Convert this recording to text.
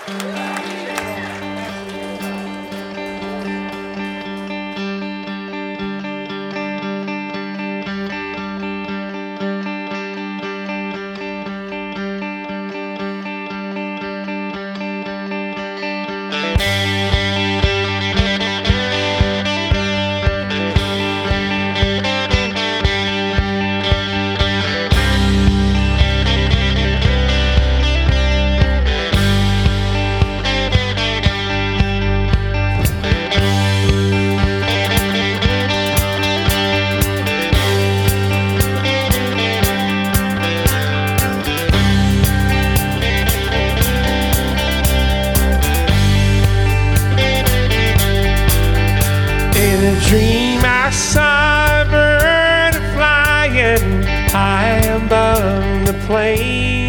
In a dream I saw a bird flying high above the plain.